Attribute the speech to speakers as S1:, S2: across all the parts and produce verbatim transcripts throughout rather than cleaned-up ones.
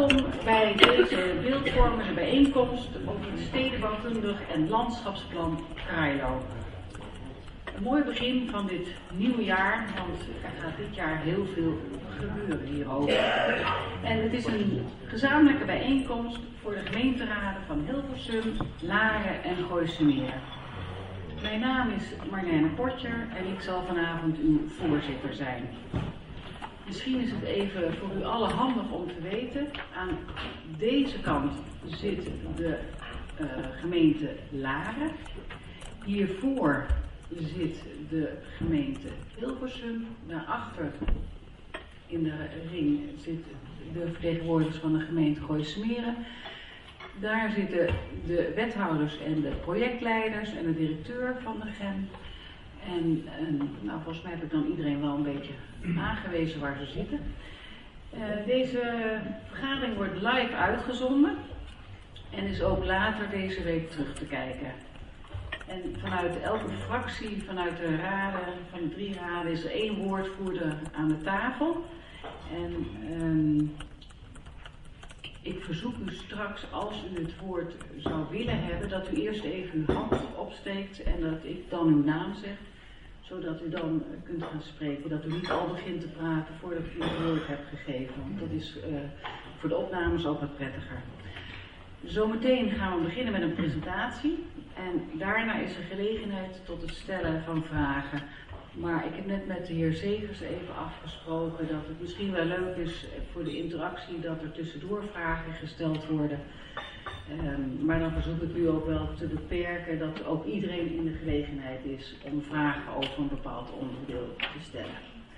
S1: Welkom bij deze beeldvormende bijeenkomst over het stedenbouwkundig en landschapsplan Krailo. Een mooi begin van dit nieuwe jaar, want er gaat dit jaar heel veel gebeuren hierover. En het is een gezamenlijke bijeenkomst voor de gemeenteraden van Hilversum, Laren en Gooisemeer. Mijn naam is Marlene Portjer en ik zal vanavond uw voorzitter zijn. Misschien is het even voor u allen handig om te weten. Aan deze kant zit de uh, gemeente Laren. Hiervoor zit de gemeente Hilversum. Daarachter in de ring zitten de vertegenwoordigers van de gemeente Gooisemeer. Daar zitten de wethouders en de projectleiders en de directeur van de G E M. En, en nou, volgens mij heb ik dan iedereen wel een beetje aangewezen waar ze zitten. Uh, deze vergadering wordt live uitgezonden en is ook later deze week terug te kijken. En vanuit elke fractie, vanuit de raden, van de drie raden, is er één woordvoerder aan de tafel. En um, ik verzoek u straks, als u het woord zou willen hebben, dat u eerst even uw hand opsteekt en dat ik dan uw naam zeg, zodat u dan kunt gaan spreken. Dat u niet al begint te praten voordat u het woord hebt gegeven, want dat is uh, voor de opnames ook wat prettiger. Zometeen gaan we beginnen met een presentatie en daarna is er gelegenheid tot het stellen van vragen. Maar ik heb net met de heer Zegers even afgesproken dat het misschien wel leuk is voor de interactie dat er tussendoor vragen gesteld worden. Um, maar dan verzoek ik u ook wel te beperken dat ook iedereen in de gelegenheid is om vragen over een bepaald onderdeel te stellen.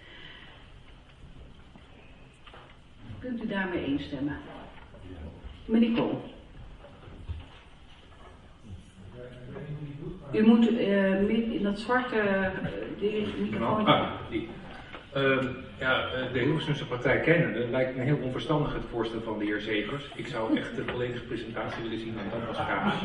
S1: Kunt u daarmee instemmen? Meneer Kool. U moet uh, in dat zwarte uh, microfoon.
S2: Ah, die. Uh, ja, de Hilversumse partij kennen. Het lijkt me heel onverstandig het voorstel van de heer Zegers. Ik zou echt de volledige presentatie willen zien en dat was gaaf.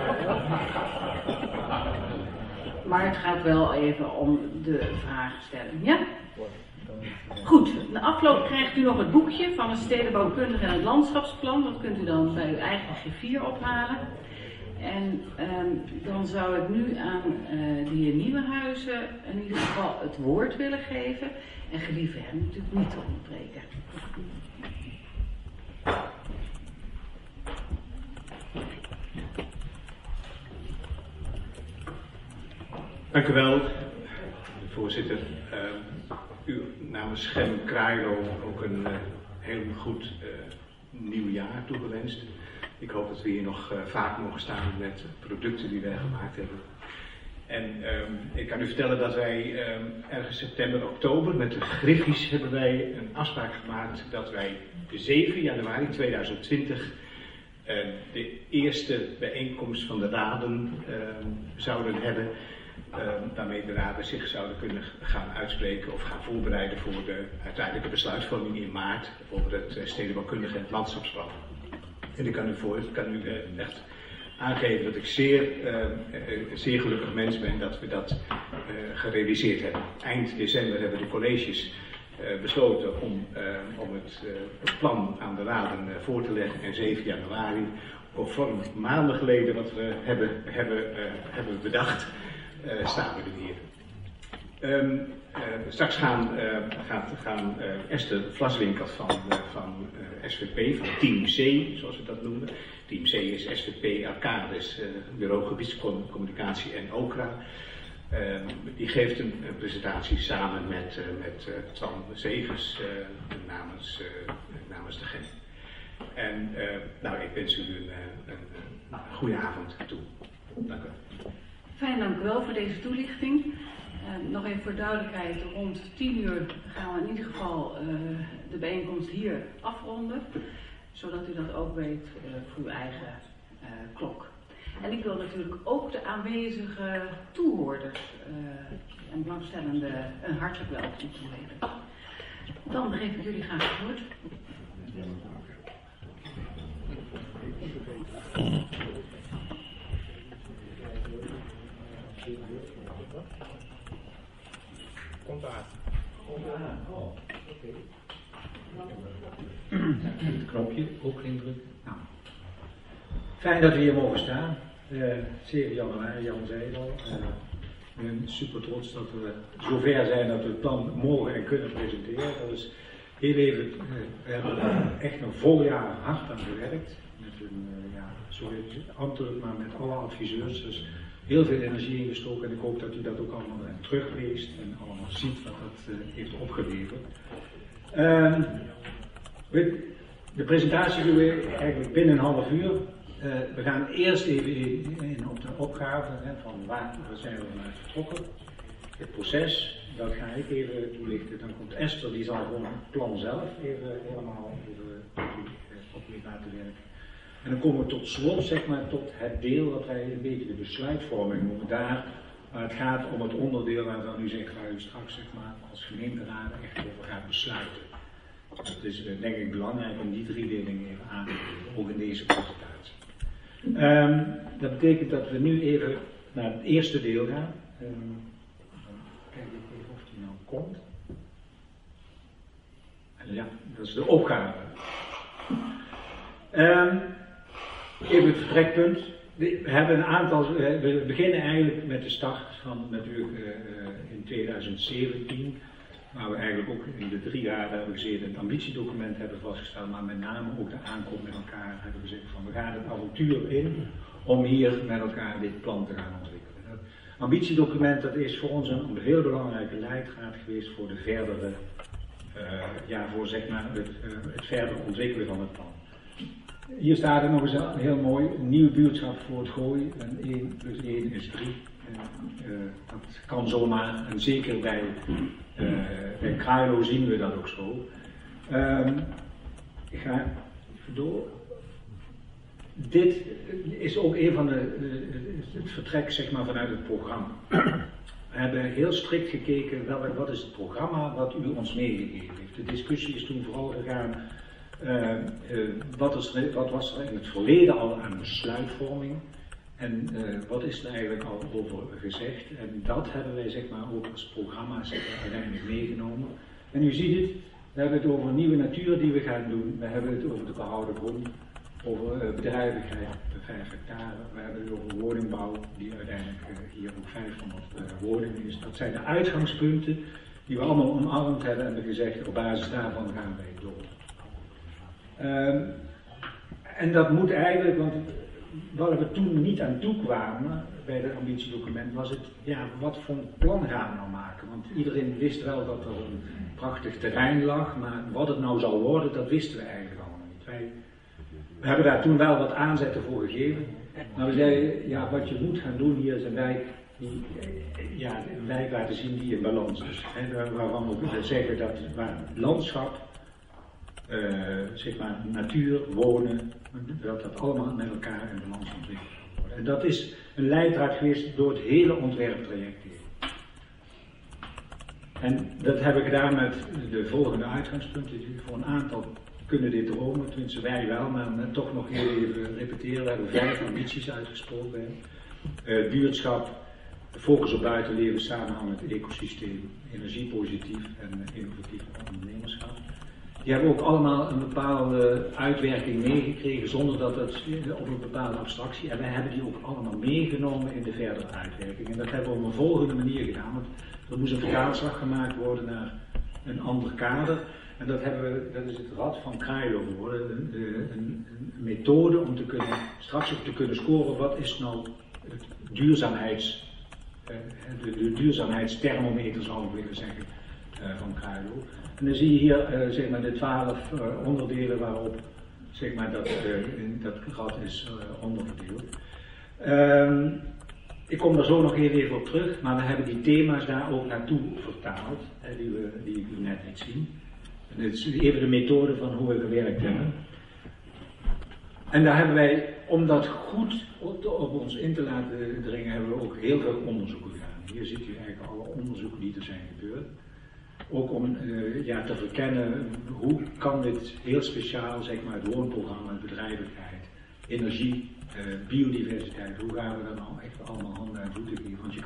S1: Maar het gaat wel even om de vraagstelling, ja? Goed, na afloop krijgt u nog het boekje van het stedenbouwkundig en het landschapsplan. Dat kunt u dan bij uw eigen G vier ophalen. En um, dan zou ik nu aan uh, de heer Nieuwenhuizen in ieder geval het woord willen geven. En gelieve hem natuurlijk niet te ontbreken.
S2: Dank u wel, voorzitter. Uh, u namens G E M Krailo ook een uh, heel goed uh, nieuw jaar toegewenst. Ik hoop dat we hier nog uh, vaak mogen staan met producten die wij gemaakt hebben. En um, ik kan u vertellen dat wij um, ergens september, oktober met de Griffies hebben wij een afspraak gemaakt dat wij zeven januari tweeduizend twintig uh, de eerste bijeenkomst van de raden uh, zouden hebben. Uh, waarmee de raden zich zouden kunnen gaan uitspreken of gaan voorbereiden voor de uiteindelijke besluitvorming in maart over het uh, stedenbouwkundige en het landschapsplan. En ik kan u, voor, ik kan u uh, echt aangeven dat ik zeer, uh, een zeer gelukkig mens ben dat we dat uh, gerealiseerd hebben. Eind december hebben de colleges uh, besloten om, uh, om het, uh, het plan aan de raden uh, voor te leggen. En zeven januari, conform maanden geleden wat we hebben, hebben, uh, hebben bedacht, uh, staan we er hier. Um, uh, straks gaan, uh, gaat, gaan uh, Esther Vlaswinkels van, uh, van uh, S V P, van Team C, zoals we dat noemen. Team C is S V P Arcades, uh, Bureau Gebiedscommunicatie en OCRA. Uh, die geeft een, een presentatie samen met, uh, met uh, Twan Zegers uh, namens, uh, namens de G E M. En uh, nou, ik wens u een, een, een goede avond toe. Dank u wel.
S1: Fijn, dank u wel voor deze toelichting. Uh, nog even voor duidelijkheid, rond tien uur gaan we in ieder geval uh, de bijeenkomst hier afronden, zodat u dat ook weet uh, voor uw eigen uh, klok. En ik wil natuurlijk ook de aanwezige toehoorders uh, en belangstellenden een hartelijk welkom toegeven. Dan geef ik jullie graag het woord.
S2: Komt aan. Komt aan. Oh, oké. Okay.
S3: Het knopje ook indrukken. Nou. Fijn dat we hier mogen staan. Uh, zeven januari, Jan zei het al. Uh, ik ben super trots dat we zover zijn dat we het plan mogen en kunnen presenteren. Dat is heel even, uh, we hebben er echt een vol jaar hard aan gewerkt. Met een, uh, ja, sorry, ambtelijk, maar met alle adviseurs. Dus heel veel energie ingestoken en ik hoop dat u dat ook allemaal terugleest en allemaal ziet wat dat uh, heeft opgeleverd. Uh, de presentatie doen we eigenlijk binnen een half uur. Uh, we gaan eerst even in, in op de opgave hè, van waar, waar zijn we vanuit vertrokken. Het proces, dat ga ik even toelichten. Dan komt Esther, die zal gewoon het plan zelf even helemaal even op u laten werken. En dan komen we tot slot, zeg maar, tot het deel wat wij een beetje de besluitvorming noemen. Daar waar het gaat om het onderdeel waarvan u zegt, waar u straks zeg maar, als gemeenteraad echt over gaat besluiten. Het is uh, denk ik belangrijk om die drie dingen even aan te geven, ook in deze presentatie. Um, dat betekent dat we nu even naar het eerste deel gaan. Um, dan kijk ik even of die nou komt. En ja, dat is de opgave. Um, even het vertrekpunt. We hebben een aantal, we beginnen eigenlijk met de start van natuurlijk uh, in twintig zeventien. Waar we eigenlijk ook in de drie jaar hebben gezeten het ambitiedocument hebben vastgesteld, maar met name ook de aankomst met elkaar hebben gezegd van we gaan het avontuur in om hier met elkaar dit plan te gaan ontwikkelen. Dat ambitiedocument dat is voor ons een heel belangrijke leidraad geweest voor de verdere, uh, ja voor zeg maar het, uh, het verder ontwikkelen van het plan. Hier staat er nog eens een heel mooi een nieuw buurtschap voor het Gooi en één plus één is drie. Uh, uh, dat kan zomaar en zeker bij Uh, bij Krailo zien we dat ook zo. Um, ik ga even door. Dit is ook een van de, de, de het vertrek zeg maar, vanuit het programma. We hebben heel strikt gekeken welk, wat is het programma wat u ons meegegeven heeft. De discussie is toen vooral gegaan uh, uh, wat, is er, wat was er in het verleden al aan besluitvorming. En uh, wat is er eigenlijk al over gezegd? En dat hebben wij zeg maar ook als programma zeg maar, uiteindelijk meegenomen. En u ziet het, we hebben het over nieuwe natuur die we gaan doen. We hebben het over de behouden grond, over uh, bedrijvigheid, vijf hectare. We hebben het over woningbouw, die uiteindelijk uh, hier ook vijfhonderd uh, woningen is. Dat zijn de uitgangspunten die we allemaal omarmd hebben en hebben gezegd, op basis daarvan gaan wij door. Um, en dat moet eigenlijk, want waar we toen niet aan toe kwamen bij het ambitiedocument was het, ja, wat voor plan gaan we nou maken? Want iedereen wist wel dat er een prachtig terrein lag, maar wat het nou zou worden, dat wisten we eigenlijk allemaal niet. Wij, we hebben daar toen wel wat aanzetten voor gegeven, maar we zeiden, ja, wat je moet gaan doen hier is een wijk, die, ja, een wijk laten zien die in balans is. Hè, waarvan we zeggen dat waar landschap, Uh, zeg maar natuur, wonen, dat dat allemaal met elkaar in balans ontwikkeld wordt. En dat is een leidraad geweest door het hele ontwerptraject heen. En dat hebben we gedaan met de volgende uitgangspunten. Voor een aantal kunnen dit dromen, tenminste wij wel, maar met toch nog heel even repeteren. We hebben vijf ambities uitgesproken. Uh, buurtschap, focus op buitenleven, samenhang met het ecosysteem, energiepositief en innovatief ondernemerschap. Die hebben ook allemaal een bepaalde uitwerking meegekregen zonder dat het op een bepaalde abstractie. En wij hebben die ook allemaal meegenomen in de verdere uitwerking. En dat hebben we op een volgende manier gedaan. Want er moest een vertaalslag gemaakt worden naar een ander kader. En dat, hebben we, dat is het Rad van Krailo geworden. Een, een, een methode om te kunnen, straks ook te kunnen scoren wat is nou het duurzaamheids, de, de duurzaamheidsthermometer zou ik willen zeggen van Krailo. En dan zie je hier uh, zeg maar de twaalf uh, onderdelen waarop zeg maar, dat, uh, dat rad is uh, onderverdeeld. Um, ik kom daar zo nog even op terug, maar we hebben die thema's daar ook naartoe vertaald, hè, die, we, die ik u net liet zien. En dit is even de methode van hoe we gewerkt hebben. En daar hebben wij, om dat goed op, op ons in te laten dringen, hebben we ook heel veel onderzoeken gedaan. Hier ziet u eigenlijk alle onderzoeken die er zijn gebeurd. Ook om uh, ja, te verkennen hoe kan dit heel speciaal, zeg maar, het woonprogramma, bedrijvigheid, energie, uh, biodiversiteit, hoe gaan we dat nou echt allemaal handen en voeten geven? Want je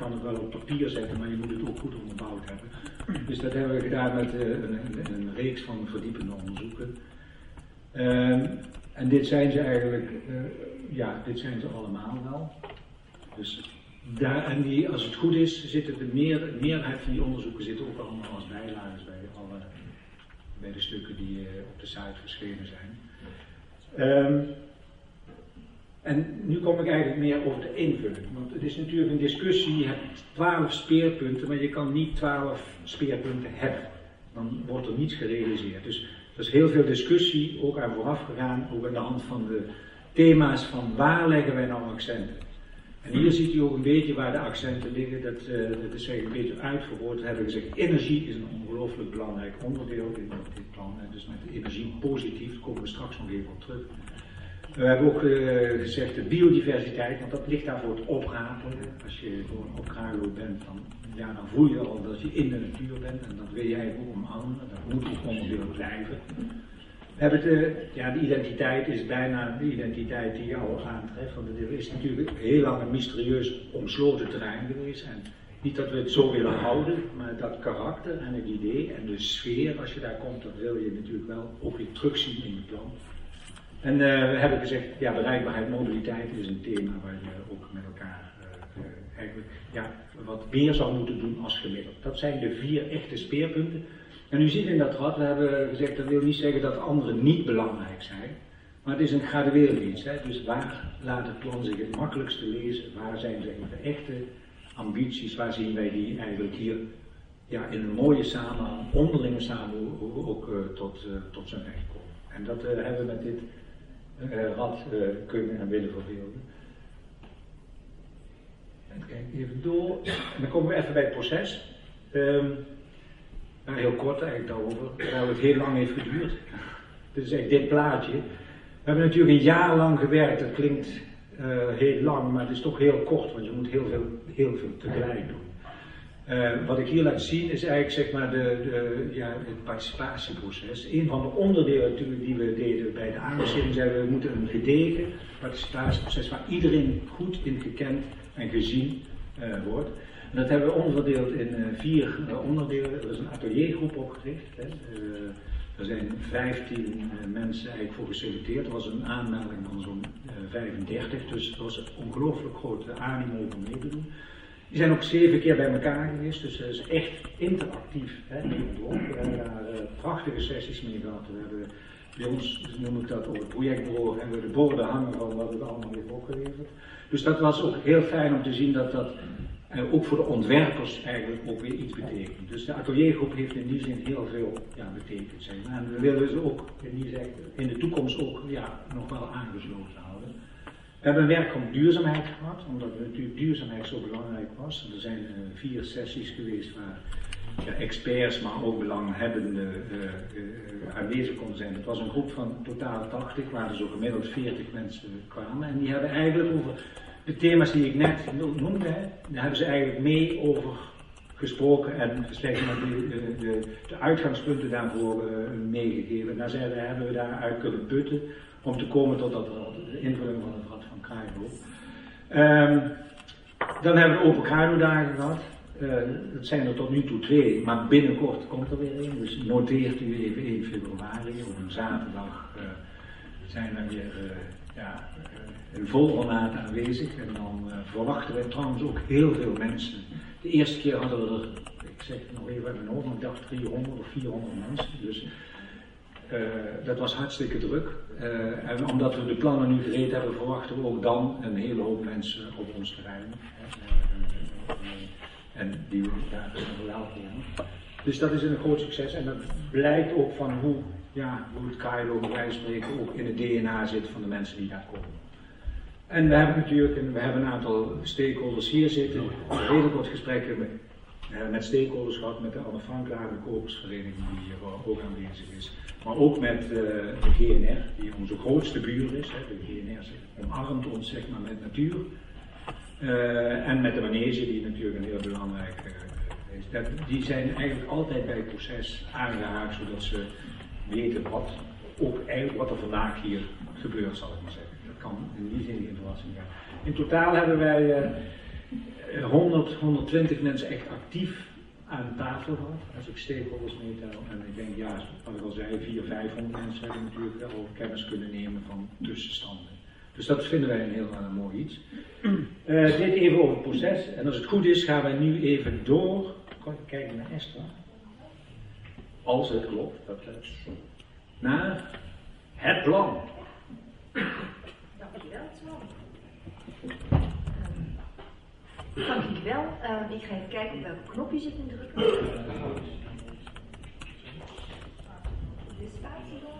S3: kan het wel op papier zetten, maar je moet het ook goed onderbouwd hebben. Dus dat hebben we gedaan met uh, een, een, een reeks van verdiepende onderzoeken. Uh, en dit zijn ze eigenlijk, uh, ja, dit zijn ze allemaal wel. Dus daar, en die, als het goed is, zitten de meer, meerderheid van die onderzoeken zitten ook allemaal als bijlagen bij, alle, bij de stukken die uh, op de site verschenen zijn. Um, en nu kom ik eigenlijk meer over de invulling. Want het is natuurlijk een discussie, je hebt twaalf speerpunten, maar je kan niet twaalf speerpunten hebben. Dan wordt er niets gerealiseerd. Dus er is heel veel discussie ook aan vooraf gegaan, ook aan de hand van de thema's van waar leggen wij nou accenten. En hier ziet u ook een beetje waar de accenten liggen, dat, uh, dat is eigenlijk een beetje uitverwoord. We hebben gezegd, energie is een ongelooflijk belangrijk onderdeel in dit plan. En dus met de energie positief, daar komen we straks nog even op terug. We hebben ook uh, gezegd de biodiversiteit, want dat ligt daar voor het oprapen. Als je gewoon op Krailo bent, dan, ja, dan voel je al dat je in de natuur bent en dat wil je eigenlijk ook omarmen. Dat moet ook onderdeel blijven. We hebben de, ja, de identiteit is bijna de identiteit die je al aantreft, want het is natuurlijk heel lang een mysterieus omsloten terrein geweest. En niet dat we het zo willen houden, maar dat karakter en het idee en de sfeer, als je daar komt, dat wil je natuurlijk wel ook weer terugzien in je plan. En uh, we hebben gezegd, ja, bereikbaarheid, mobiliteit is een thema waar je ook met elkaar uh, uh, eigenlijk ja, wat meer zou moeten doen als gemiddeld. Dat zijn de vier echte speerpunten. En u ziet in dat rad, we hebben gezegd, dat wil niet zeggen dat anderen niet belangrijk zijn, maar het is een gradueel iets. Hè? Dus waar laat het plan zich het makkelijkste lezen, waar zijn zeg maar, de echte ambities, waar zien wij die eigenlijk hier ja, in een mooie samenhang, onderlinge samenhang ook uh, tot, uh, tot zijn recht komen. En dat uh, hebben we met dit uh, rad uh, kunnen en willen verbeelden. En kijk even door, en dan komen we even bij het proces. Um, Nou, heel kort eigenlijk daarover, terwijl het heel lang heeft geduurd. Dit is echt dit plaatje. We hebben natuurlijk een jaar lang gewerkt, dat klinkt uh, heel lang, maar het is toch heel kort, want je moet heel veel, heel veel tegelijk doen. Uh, wat ik hier laat zien is eigenlijk zeg maar de, de, ja, het participatieproces. Een van de onderdelen natuurlijk die we deden bij de aanbesteding zijn we moeten een gedegen participatieproces waar iedereen goed in gekend en gezien uh, wordt. En dat hebben we onderverdeeld in uh, vier uh, onderdelen. Er is een ateliergroep opgericht. Hè. Uh, er zijn vijftien uh, mensen eigenlijk voor geselecteerd. Er was een aanmelding van zo'n uh, vijfendertig, dus er was een ongelooflijk grote animo om mee te doen. Die zijn ook zeven keer bij elkaar geweest, dus dat is echt interactief. Hè. We hebben daar uh, prachtige sessies mee gehad. We hebben bij ons, noem ik dat, op het projectbureau, hebben we de borden hangen van wat het allemaal heeft opgeleverd. Dus dat was ook heel fijn om te zien dat dat Uh, ook voor de ontwerpers eigenlijk ook weer iets betekent. Dus de ateliergroep heeft in die zin heel veel ja, betekend. Zeg maar. En we willen ze ook in, die, in de toekomst ook ja, nog wel aangesloten houden. We hebben een werkgroep duurzaamheid gehad, omdat natuurlijk duurzaamheid zo belangrijk was. En er zijn uh, vier sessies geweest waar ja, experts, maar ook belanghebbenden uh, uh, aanwezig konden zijn. Het was een groep van totaal tachtig, waar er zo gemiddeld veertig mensen kwamen. En die hebben eigenlijk over de thema's die ik net noemde, hè, daar hebben ze eigenlijk mee over gesproken en slechts maar de, de, de, de uitgangspunten daarvoor uh, meegegeven. Daar zijn, hebben we daaruit kunnen putten om te komen tot dat, de invulling van het Rad van Krailo. Um, dan hebben we Open Krailo dagen gehad. Uh, dat zijn er tot nu toe twee, maar binnenkort komt er weer één. Dus noteert u even één februari, op een zaterdag uh, zijn er weer uh, ja, uh, in vol ornaat aanwezig. En dan uh, verwachten we trouwens ook heel veel mensen. De eerste keer hadden we er, ik zeg het nog even uit mijn hoofd, ik dacht driehonderd of vierhonderd mensen. Dus uh, dat was hartstikke druk. Uh, en omdat we de plannen nu gereed hebben, verwachten we ook dan een hele hoop mensen op ons terrein. Uh, uh, uh, en die we daar verwelkomen. Dus dat is een groot succes en dat blijkt ook van hoe, ja, hoe het Krailo bij wijze van spreken ook in het D N A zit van de mensen die daar komen. En we hebben natuurlijk een, we hebben een aantal stakeholders hier zitten, redelijk wat gesprekken met, uh, met stakeholders gehad, met de Anne Frank de kopersvereniging die hier uh, ook aanwezig is. Maar ook met uh, de G N R, die onze grootste buur is. Hè. De G N R omarmt ons zeg maar met natuur. Uh, en met de manege, die natuurlijk een heel belangrijk uh, is. Dat, die zijn eigenlijk altijd bij het proces aangehaakt, zodat ze weten wat, ook eigenlijk wat er vandaag hier gebeurt, zal ik maar zeggen. Dat kan in die zin geen verrassing zijn. In totaal hebben wij uh, honderd, honderdtwintig mensen echt actief aan tafel gehad, als ik stakeholders meetel. En ik denk, ja, wat ik al zei, vierhonderd, vijfhonderd mensen hebben natuurlijk wel kennis kunnen nemen van tussenstanden. Dus dat vinden wij een heel uh, mooi iets. Uh, dit even over het proces. En als het goed is, gaan we nu even door. Kijken naar Esther. Als het klopt, dat is. Naar het plan.
S4: Dankjewel, Twan. Um, dankjewel. Um, ik ga even kijken op welke knop je zit in drukken. De spatie dan.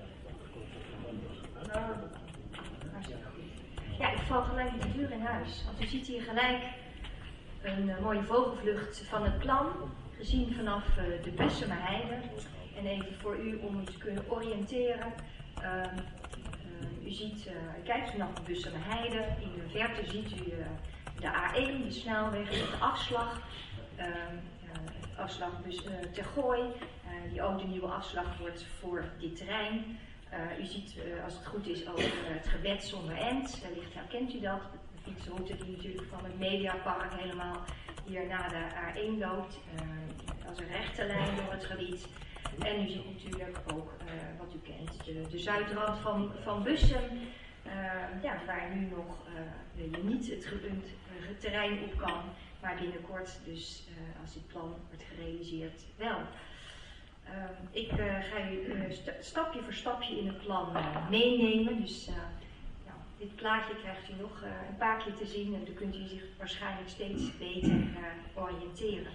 S4: Ja, ik val gelijk met de deur in huis. Want u ziet hier gelijk een uh, mooie vogelvlucht van het plan. Gezien vanaf uh, de Bussemerheide. En even voor u om u te kunnen oriënteren. Uh, uh, u ziet, uh, kijkt vanaf de Bussemerheide. In de verte ziet u uh, de A één, de snelweg, de afslag. Uh, uh, afslag dus, uh, Tergooi. Uh, die ook de nieuwe afslag wordt voor dit terrein. Uh, u ziet, uh, als het goed is, ook uh, het gebed zonder end. Wellicht herkent u dat. De fietsroute die natuurlijk van het Mediapark helemaal hier naar de A één loopt. Uh, als een rechte lijn door het gebied. En u ziet natuurlijk ook, uh, wat u kent, de, de zuidrand van, van Bussum. Uh, ja, waar nu nog uh, je niet het, het, het terrein op kan. Maar binnenkort, dus uh, als dit plan wordt gerealiseerd, wel. Uh, ik uh, ga u uh, st stapje voor stapje in het plan uh, meenemen. Dus uh, nou, dit plaatje krijgt u nog uh, een paar keer te zien en dan kunt u zich waarschijnlijk steeds beter uh, oriënteren.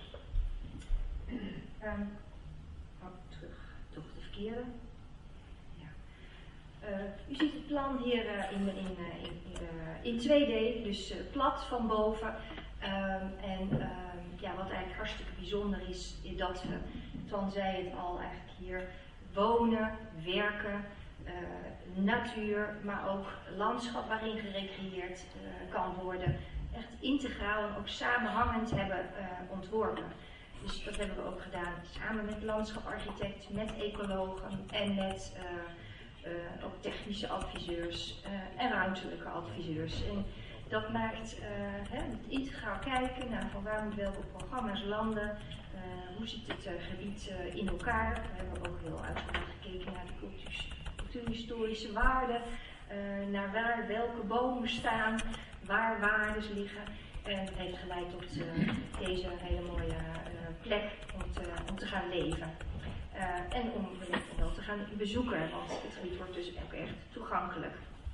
S4: Um, oh, terug, toch de verkeerde. Ja. Uh, u ziet het plan hier uh, in, in, uh, in, uh, in twee D, dus uh, plat van boven. Um, en uh, ja, wat eigenlijk hartstikke bijzonder is, is dat we, Twan zei het al, eigenlijk hier wonen, werken, uh, natuur, maar ook landschap waarin gerecreëerd uh, kan worden, echt integraal en ook samenhangend hebben uh, ontworpen. Dus dat hebben we ook gedaan samen met landschaparchitect, met ecologen en met uh, uh, ook technische adviseurs uh, en ruimtelijke adviseurs. En dat maakt uh, hè, het integraal kijken naar van waar moeten welke programma's landen, uh, hoe zit het uh, gebied uh, in elkaar. We hebben ook heel uitgebreid gekeken naar de cultuur, cultuurhistorische waarden, uh, naar waar welke bomen staan, waar waardes liggen. En het heeft geleid tot uh, deze hele mooie uh, plek om te, om te gaan leven. Uh, en om wel te gaan bezoeken, want het gebied wordt dus ook echt toegankelijk.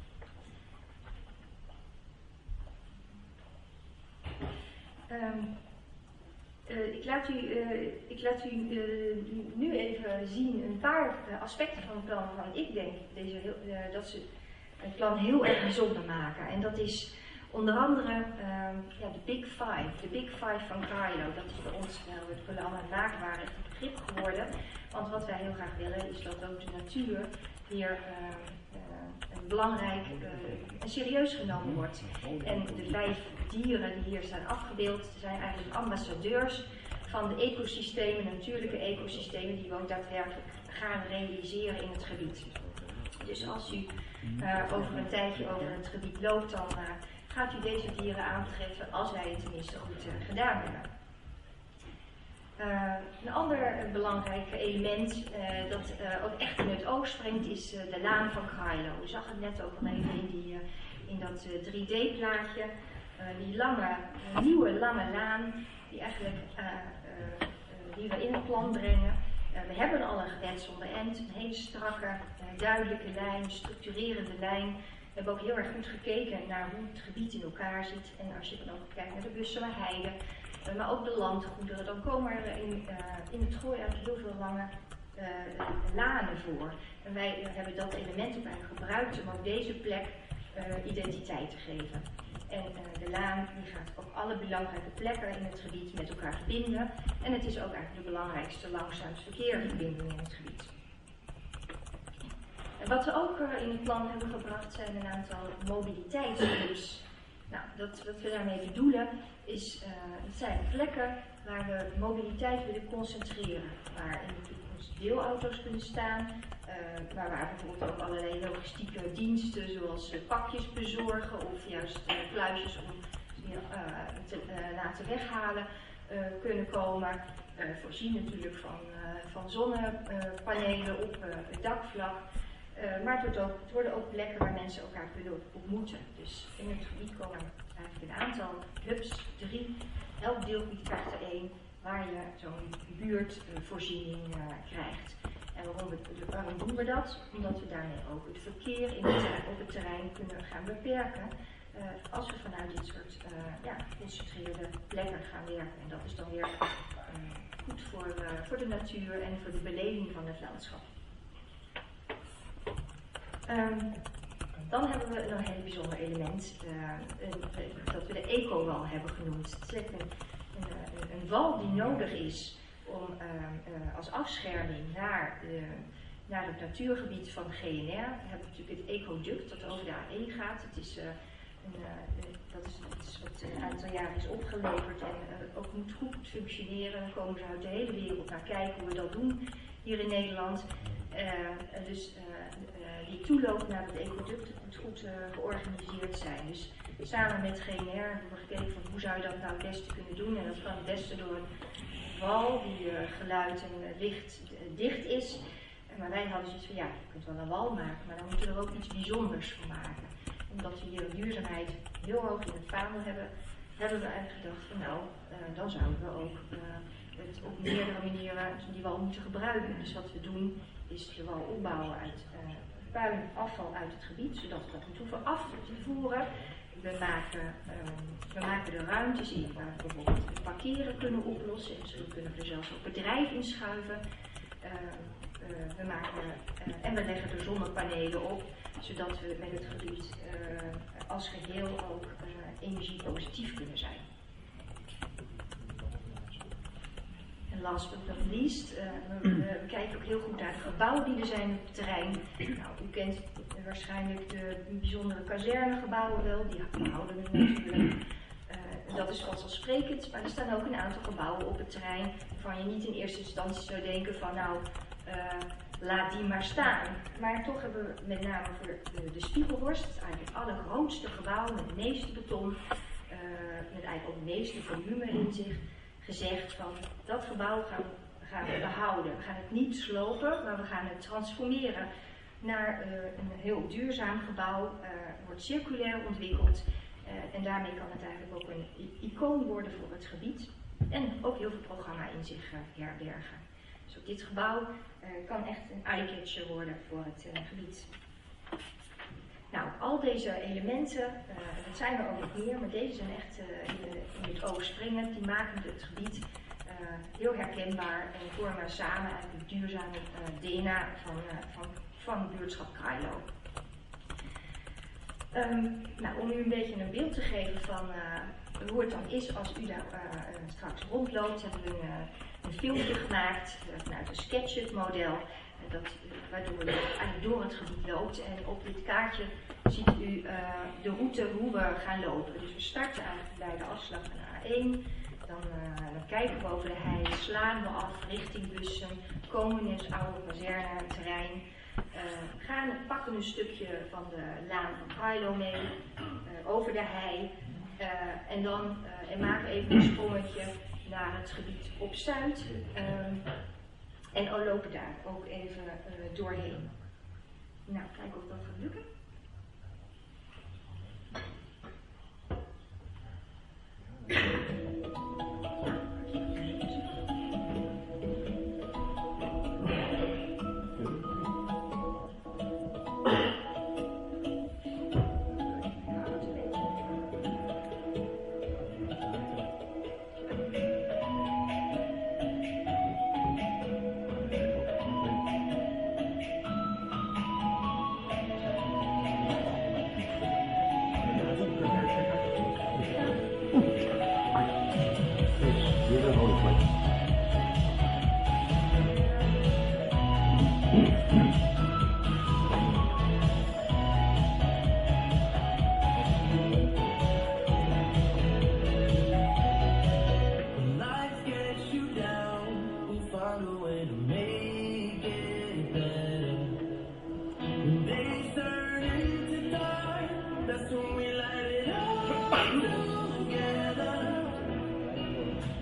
S4: Um, uh, ik laat u, uh, ik laat u uh, nu even zien een paar uh, aspecten van het plan waarvan ik denk deze heel, uh, dat ze het plan heel erg bijzonder maken. En dat is onder andere um, ja, de Big Five, de Big Five van Kailo. Dat is voor ons, nou, het plan aan het maken waren, echt een begrip geworden. Want wat wij heel graag willen is dat ook de natuur hier uh, uh, belangrijk uh, en serieus genomen wordt. En de vijf dieren die hier zijn afgebeeld zijn eigenlijk ambassadeurs van de ecosystemen, natuurlijke ecosystemen die we ook daadwerkelijk gaan realiseren in het gebied. Dus als u uh, over een tijdje over het gebied loopt, dan uh, gaat u deze dieren aantreffen als wij het tenminste goed uh, gedaan hebben. Uh, een ander uh, belangrijk element uh, dat uh, ook echt in het oog springt is uh, de laan van Kailo. U zag het net ook al even in, die, uh, in dat uh, drie D plaatje. Uh, die lange, uh, nieuwe lange laan die, eigenlijk, uh, uh, uh, die we in het plan brengen. Uh, we hebben al een gebed zonder end, een hele strakke, uh, duidelijke lijn, structurerende lijn. We hebben ook heel erg goed gekeken naar hoe het gebied in elkaar zit. En als je dan ook kijkt naar de Bussemerheide, uh, maar ook de landgoederen, dan komen er in, uh, in het gooi eigenlijk heel veel lange uh, lanen voor. En wij uh, hebben dat element ook eigenlijk gebruikt om ook deze plek uh, identiteit te geven. En uh, de laan die gaat ook alle belangrijke plekken in het gebied met elkaar verbinden. En het is ook eigenlijk de belangrijkste langzaamst verkeerverbinding in het gebied. En wat we ook uh, in het plan hebben gebracht zijn een aantal mobiliteitshubs. Nou, dat, wat we daarmee bedoelen is, uh, het zijn plekken waar we mobiliteit willen concentreren. Waar in de toekomst deelauto's kunnen staan, uh, waar, waar bijvoorbeeld ook allerlei logistieke diensten zoals uh, pakjes bezorgen of juist uh, kluisjes om weer uh, te, uh, laten weghalen uh, kunnen komen. Uh, voorzien natuurlijk van, uh, van zonnepanelen op uh, het dakvlak. Uh, maar het, wordt ook, het worden ook plekken waar mensen elkaar kunnen ontmoeten. Dus in het gebied komen eigenlijk een aantal hubs, drie, elk deelgebied krijgt er één, waar je zo'n buurtvoorziening uh, krijgt. En waarom, we, waarom doen we dat? Omdat we daarmee ook het verkeer in het, op het terrein kunnen gaan beperken. Uh, als we vanuit dit soort uh, ja, geconcentreerde plekken gaan werken. En dat is dan weer uh, goed voor, uh, voor de natuur en voor de beleving van het landschap. Um, dan hebben we een heel bijzonder element, uh, een, dat we de ecowal hebben genoemd. Het is een, een, een wal die nodig is om uh, uh, als afscherming naar, de, naar het natuurgebied van G N R. We hebben natuurlijk het ecoduct dat over de A één gaat. Het is, uh, een, uh, dat is iets wat een aantal jaren is opgeleverd en uh, ook moet goed functioneren. Dan komen ze uit de hele wereld naar kijken hoe we dat doen hier in Nederland. Uh, dus uh, uh, die toeloop naar het ecoduct moet goed uh, georganiseerd zijn. Dus samen met G N R hebben we gekeken van hoe zou je dat nou het beste kunnen doen. En dat kan het beste door een wal die uh, geluid en uh, licht uh, dicht is. Uh, maar wij hadden zoiets van ja, je kunt wel een wal maken, maar dan moeten we er ook iets bijzonders voor maken. Omdat we hier duurzaamheid heel hoog in het vaandel hebben, hebben we eigenlijk gedacht van nou, uh, dan zouden we ook uh, het op meerdere manieren die wal moeten gebruiken. Dus wat we doen is de wal opbouwen uit uh, puin, afval uit het gebied, zodat we dat niet hoeven af te voeren. We maken, um, we maken de ruimtes in waar we bijvoorbeeld het parkeren kunnen oplossen. Dus we kunnen er zelfs ook bedrijf inschuiven. Uh, uh, we maken, uh, en we leggen er zonnepanelen op, zodat we met het gebied uh, als geheel ook uh, energiepositief kunnen zijn. En last but not least, uh, we, we kijken ook heel goed naar de gebouwen die er zijn op het terrein. Nou, u kent waarschijnlijk de bijzondere kazernegebouwen wel, die houden we natuurlijk. Uh, dat is vanzelfsprekend, maar er staan ook een aantal gebouwen op het terrein waarvan je niet in eerste instantie zou denken van nou, uh, laat die maar staan. Maar toch hebben we met name voor de, de Spiegelhorst, eigenlijk het allergrootste gebouw met het meeste beton, uh, met eigenlijk ook het meeste volume in zich, gezegd van dat gebouw gaan, gaan we behouden. We gaan het niet slopen, maar we gaan het transformeren naar uh, een heel duurzaam gebouw. Uh, wordt circulair ontwikkeld uh, en daarmee kan het eigenlijk ook een icoon worden voor het gebied en ook heel veel programma in zich uh, herbergen. Dus ook dit gebouw uh, kan echt een eye-catcher worden voor het uh, gebied. Nou, al deze elementen, uh, dat zijn er ook nog meer, maar deze zijn echt uh, in, de, in het oog springend. Die maken het gebied uh, heel herkenbaar en vormen samen eigenlijk het duurzame uh, D N A van, uh, van, van buurtschap Krailo. Um, nou, om u een beetje een beeld te geven van uh, hoe het dan is als u daar uh, straks rondloopt, hebben we een, uh, een filmpje gemaakt uh, vanuit een SketchUp-model. Dat, waardoor u eigenlijk door het gebied loopt. En op dit kaartje ziet u uh, de route hoe we gaan lopen. Dus we starten eigenlijk bij de afslag van A één. Dan, uh, dan kijken we over de hei, slaan we af richting bussen, komen in het oude kazerne terrein. Uh, gaan pakken een stukje van de laan van Krailo mee, uh, over de hei. Uh, en dan uh, en maken even een sprongetje naar het gebied op Zuid. Uh, En we lopen daar ook even uh, doorheen. Nou, kijken of dat gaat lukken.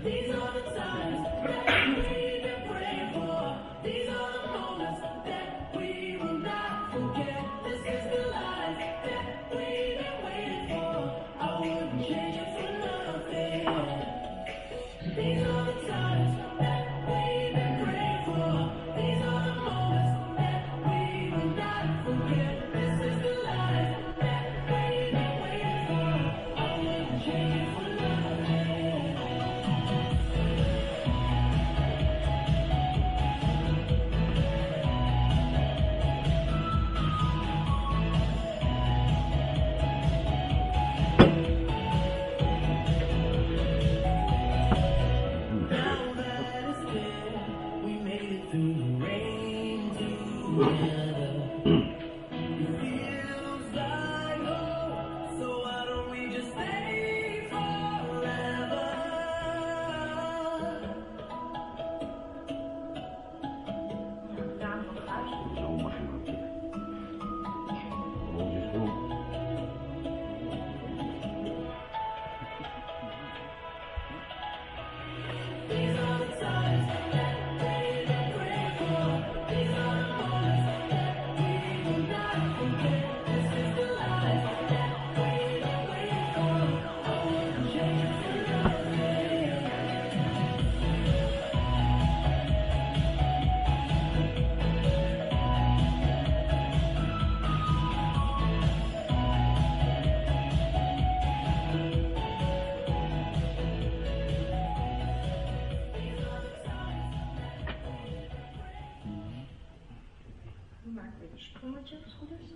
S4: Sprongetje, als het goed is.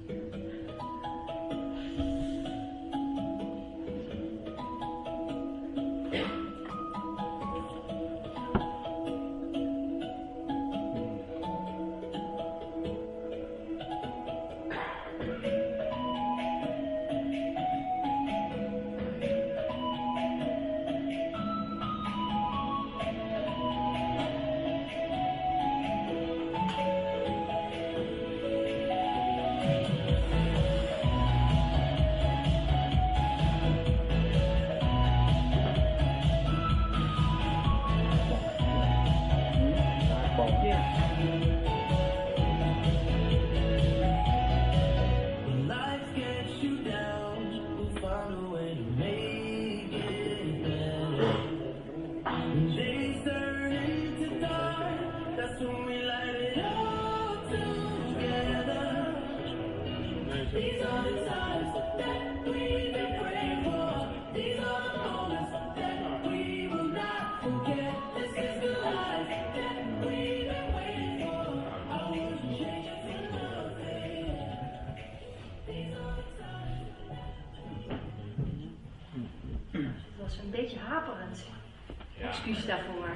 S4: Excuus daarvoor.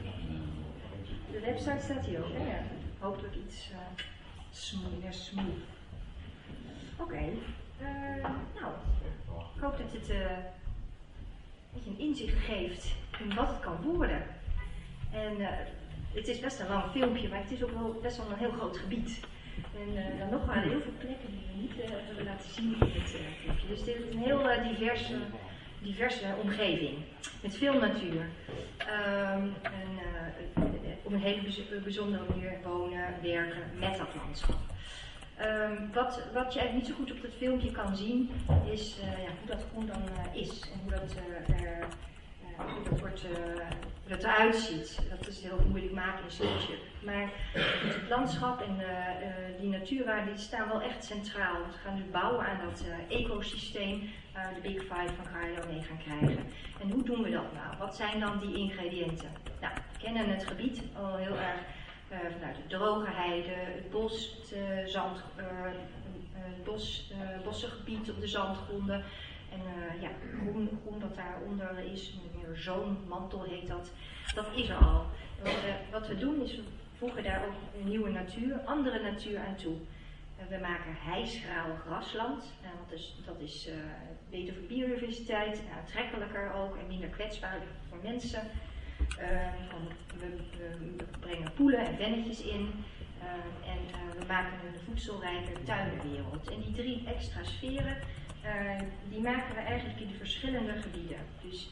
S4: De website staat hier ook, hè? Hopelijk iets uh, smooth, meer smooth. Oké, okay. uh, nou, ik hoop dat het uh, dat je een inzicht geeft in wat het kan worden. En uh, het is best een lang filmpje, maar het is ook wel best wel een heel groot gebied. En uh, dan nog waren heel veel plekken die we niet uh, hebben laten zien in dit uh, filmpje. Dus dit is een heel uh, diverse, diverse omgeving. Met veel natuur. Um, en, uh, op een hele bijzondere manier wonen, werken met dat landschap. Um, wat, wat je eigenlijk niet zo goed op het filmpje kan zien, is uh, ja, hoe dat groen dan uh, is. En hoe dat, uh, er, uh, hoe dat, wordt, uh, hoe dat eruit ziet. Dat is heel moeilijk maken in een stukje. Maar het landschap en uh, uh, die natuurwaarden die staan wel echt centraal. We gaan nu bouwen aan dat uh, ecosysteem waar de Big Five van Carlo mee gaan krijgen. En hoe doen we dat nou? Wat zijn dan die ingrediënten? Nou, we kennen het gebied al heel erg uh, vanuit de droge heide, het bos, het uh, zand, uh, het bos, uh, bossengebied op de zandgronden. En uh, ja, groen, groen dat daaronder is, meer zoonmantel heet dat. Dat is er al. En wat, we, wat we doen is, we voegen daar ook een nieuwe natuur, andere natuur aan toe. We maken hijsgraal grasland, nou, dat is, dat is uh, beter voor biodiversiteit, nou, aantrekkelijker ook en minder kwetsbaar voor mensen. Uh, we, we, we brengen poelen en vennetjes in uh, en uh, we maken een voedselrijke tuinwereld. En die drie extra sferen, uh, die maken we eigenlijk in de verschillende gebieden. Dus die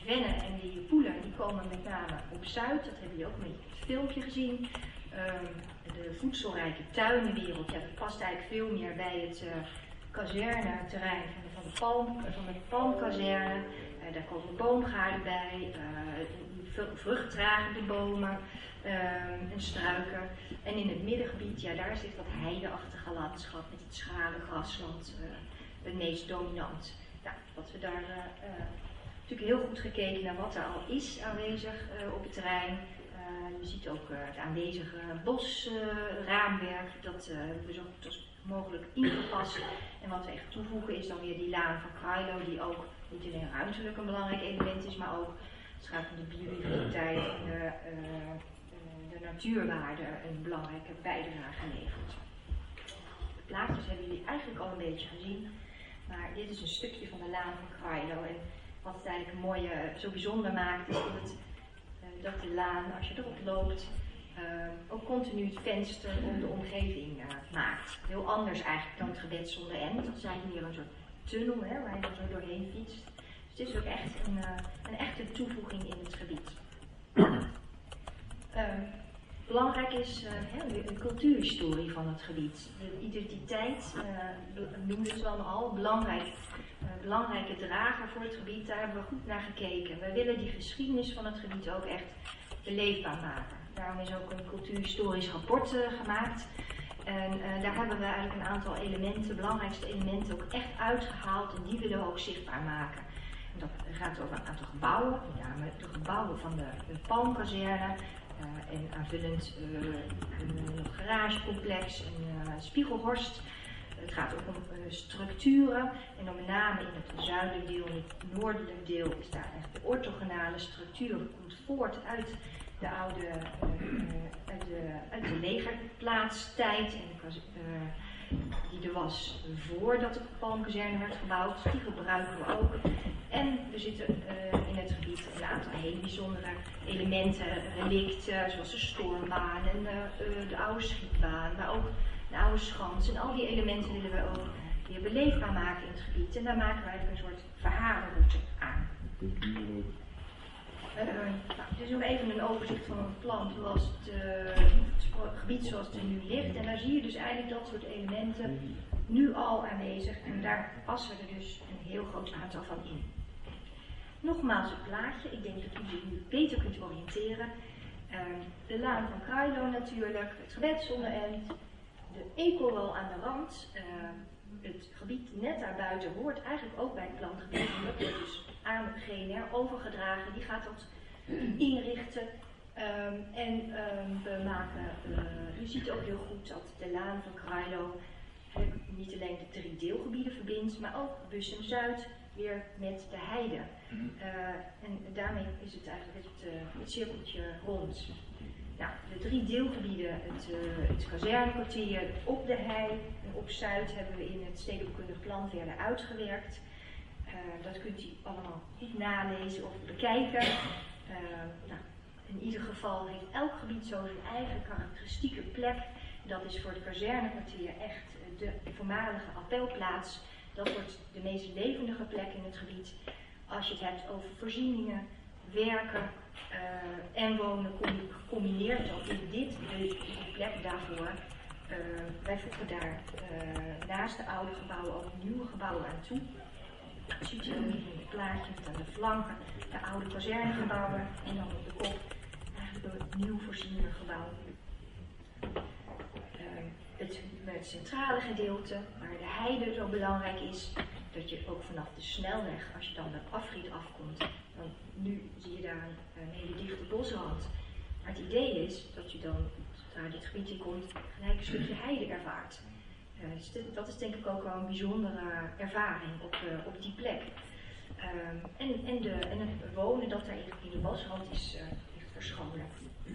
S4: vennen en die poelen die komen met name op Zuid. Dat hebben jullie ook met het filmpje gezien. Um, de voedselrijke tuinenwereld, ja, dat past eigenlijk veel meer bij het uh, kazerneterrein van de, van de, palm, van de palmkazerne. Uh, daar komen boomgaarden bij, uh, vruchtdragende bomen uh, en struiken. En in het middengebied, ja, daar zit dat heideachtige landschap met het schrale grasland uh, het meest dominant. Nou, wat we daar uh, uh, natuurlijk heel goed gekeken naar wat er al is aanwezig uh, op het terrein. Uh, je ziet ook uh, het aanwezige bosraamwerk, uh, dat uh, hebben we zo goed als mogelijk ingepast. En wat we echt toevoegen is dan weer die laan van Krailo, die ook niet alleen ruimtelijk een belangrijk element is, maar ook het gaat om de biodiversiteit en de, uh, uh, de natuurwaarde een belangrijke bijdrage levert. De plaatjes hebben jullie eigenlijk al een beetje gezien, maar dit is een stukje van de laan van Krailo. En wat het eigenlijk een mooie, zo bijzonder maakt, is dat het dat de laan, als je erop loopt, uh, ook continu het venster om de omgeving uh, maakt. Heel anders eigenlijk dan het gebed zonder end. Dat is eigenlijk meer een soort tunnel, hè, waar je er zo doorheen fietst. Dus het is ook echt een, uh, een echte toevoeging in het gebied. uh, belangrijk is uh, hè, de, de cultuurhistorie van het gebied. De identiteit, uh, noemde het wel al, belangrijk. Uh, belangrijke drager voor het gebied, daar hebben we goed naar gekeken. We willen die geschiedenis van het gebied ook echt beleefbaar maken. Daarom is ook een cultuurhistorisch rapport uh, gemaakt. En uh, daar hebben we eigenlijk een aantal elementen, belangrijkste elementen ook echt uitgehaald en die willen we ook zichtbaar maken. En dat gaat over een aantal gebouwen, ja, de gebouwen van de, de Palmkazerne uh, en aanvullend uh, een garagecomplex en uh, Spiegelhorst. Het gaat ook om uh, structuren en dan met name in het zuidelijk deel en het noordelijk deel is daar echt de orthogonale structuur. Dat komt voort uit de oude, uh, uh, uit de, uit de legerplaatstijd en de, uh, die er was voordat de Palmkazerne werd gebouwd. Die gebruiken we ook. En er zitten uh, in het gebied een aantal hele bijzondere elementen, relicten, zoals de stormbaan en uh, uh, de oude schietbaan, maar ook de oude schans. En al die elementen willen we ook weer beleefbaar maken in het gebied. En daar maken we eigenlijk een soort verhalenroute aan. Uh, nou, dit is nog even een overzicht van het plan zoals het, uh, het gebied zoals het er nu ligt. En daar zie je dus eigenlijk dat soort elementen nu al aanwezig. En daar passen we er dus een heel groot aantal van in. Nogmaals het plaatje. Ik denk dat u zich nu beter kunt oriënteren. Uh, de laan van Krailo natuurlijk. Het gebed zonder end. De ecowal aan de rand, uh, het gebied net daarbuiten hoort eigenlijk ook bij het plangebied. En dat wordt dus aan G N R overgedragen. Die gaat dat inrichten. Um, en um, we maken, uh, je ziet ook heel goed dat de laan van Krailo niet alleen de drie deelgebieden verbindt, maar ook Bussum Zuid weer met de heide. Uh, en daarmee is het eigenlijk het, uh, het cirkeltje rond. Nou, de drie deelgebieden, het, uh, het kazernekwartier op de hei en op Zuid hebben we in het stedenbouwkundig plan verder uitgewerkt. Uh, dat kunt u allemaal goed nalezen of bekijken. Uh, nou, in ieder geval heeft elk gebied zo zijn eigen karakteristieke plek. Dat is voor het kazernekwartier echt de voormalige appelplaats. Dat wordt de meest levendige plek in het gebied. Als je het hebt over voorzieningen, werken uh, en wonen gecombineerd, dan is dit de, de plek daarvoor. Uh, wij voegen daar uh, naast de oude gebouwen ook nieuwe gebouwen aan toe. Dat ziet u ook in het plaatje met aan de flanken de oude kazernegebouwen en dan op de kop eigenlijk een nieuw voorziene gebouw. Uh, het, het centrale gedeelte, waar de heide zo belangrijk is, dat je ook vanaf de snelweg, als je dan bij Afrit afkomt, dan nu zie je daar een hele dichte bosrand. Maar het idee is dat je dan, zodra dit gebied in komt, gelijk een stukje heide ervaart. Uh, dus dit, dat is denk ik ook wel een bijzondere ervaring op, uh, op die plek. Um, en, en, de, en het wonen dat daar in de bosrand is, uh, is verscholen.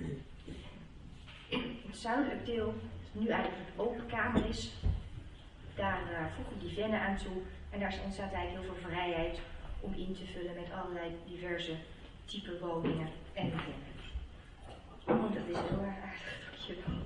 S4: Het zuidelijk deel, dat nu eigenlijk een open kamer is, daar uh, voegen die vennen aan toe. En daar ontstaat eigenlijk heel veel vrijheid om in te vullen met allerlei diverse type woningen en vennen. Oh, dat is heel erg aardig, dankjewel.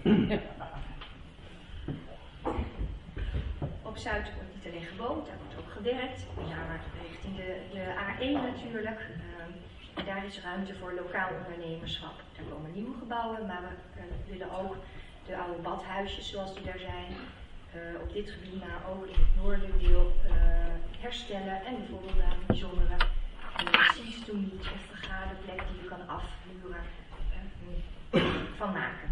S4: Op Zuid wordt niet alleen gewoond, daar wordt ook gewerkt. Ja, maar richting de, de A één natuurlijk. Uh, daar is ruimte voor lokaal ondernemerschap. Er komen nieuwe gebouwen, maar we uh, willen ook de oude badhuisjes zoals die daar zijn. Uh, op dit gebied, maar ook in het noordelijk deel uh, herstellen. En bijvoorbeeld daar een bijzondere uh, zienstoeniet of vergaderplek die je kan afhuren uh, van maken.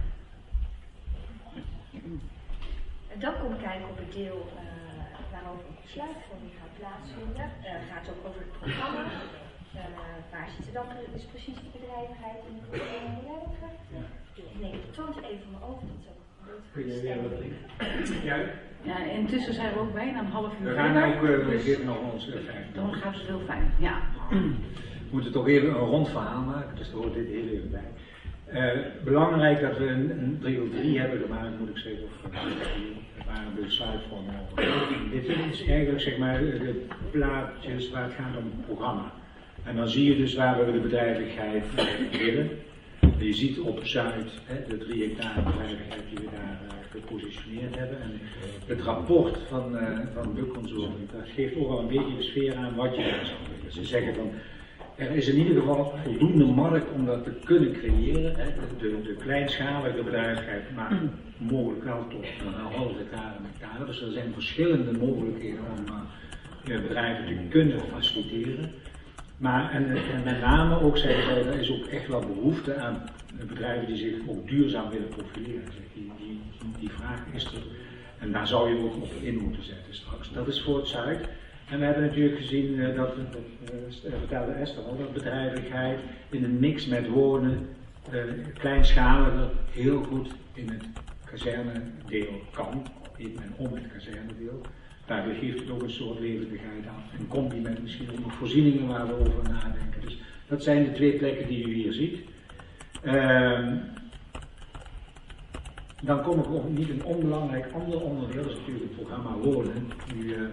S4: En dan kom ik kijken op het deel uh, waarover het besluitvorming gaat plaatsvinden. Het uh, gaat ook over het programma. Uh, waar zit er dan is precies de bedrijvigheid in het programma? Nee, ik toon het even maar over. Dat ook
S3: kun je weer wat drinken? Ja.
S1: Ja, intussen zijn we ook bijna een half uur
S3: we gaan
S1: verder,
S3: ook uh,
S1: dus
S3: dus nog ons uh, vijf.
S1: dan gaat het heel fijn, ja.
S3: We moeten toch even een rond verhaal maken, dus daar hoort dit heel even bij. Uh, belangrijk dat we een, een drie op drie hebben gemaakt, moet ik zeggen, of uh, waar een besluitvorming over. Dit is eigenlijk zeg maar de plaatjes waar het gaat om het programma. En dan zie je dus waar we de bedrijvigheid uh, willen. Je ziet op Zuid hè, de drie hectare bedrijvigheid die we daar uh, gepositioneerd hebben. En het rapport van, uh, van Bukconsortium, dat geeft ook al een beetje de sfeer aan wat je daar zou willen. Ze zeggen van, er is in ieder geval voldoende markt om dat te kunnen creëren. Hè. De, de kleinschalige bedrijvigheid, maar mogelijk wel tot een halve hectare en hectare. Dus er zijn verschillende mogelijkheden om uh, bedrijven te kunnen faciliteren. Maar en, en met name ook zeggen zij, er is ook echt wel behoefte aan bedrijven die zich ook duurzaam willen profileren. Die, die, die vraag is er. En daar zou je ook op in moeten zetten straks. Dat is voor het Zuid. En we hebben natuurlijk gezien uh, dat, dat uh, vertelde Esther al, dat bedrijvigheid in een mix met wonen, uh, kleinschaliger, heel goed in het kazernedeel kan. In en om het kazernedeel. Daardoor geeft het ook een soort levendigheid aan. Een combi met misschien ook nog voorzieningen waar we over nadenken. Dus dat zijn de twee plekken die u hier ziet. Uh, dan kom ik op niet een onbelangrijk ander onderdeel, dat is natuurlijk het programma Wonen. Nu, uh,